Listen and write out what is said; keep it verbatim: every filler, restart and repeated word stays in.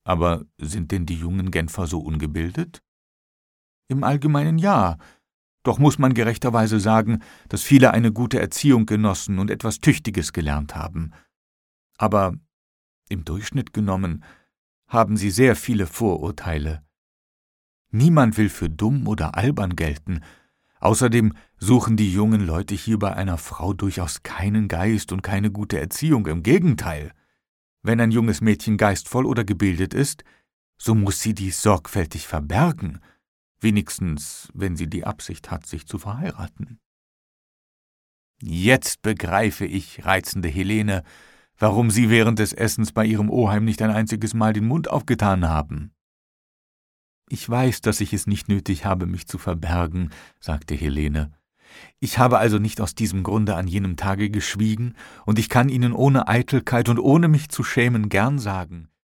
»Aber sind denn die jungen Genfer so ungebildet?« »Im Allgemeinen ja. Doch muss man gerechterweise sagen, dass viele eine gute Erziehung genossen und etwas Tüchtiges gelernt haben. Aber im Durchschnitt genommen haben sie sehr viele Vorurteile. Niemand will für dumm oder albern gelten. Außerdem suchen die jungen Leute hier bei einer Frau durchaus keinen Geist und keine gute Erziehung, im Gegenteil. Wenn ein junges Mädchen geistvoll oder gebildet ist, so muss sie dies sorgfältig verbergen, wenigstens wenn sie die Absicht hat, sich zu verheiraten.« »Jetzt begreife ich, reizende Helene, warum Sie während des Essens bei Ihrem Oheim nicht ein einziges Mal den Mund aufgetan haben.« »Ich weiß, dass ich es nicht nötig habe, mich zu verbergen«, sagte Helene. »Ich habe also nicht aus diesem Grunde an jenem Tage geschwiegen, und ich kann Ihnen ohne Eitelkeit und ohne mich zu schämen gern sagen,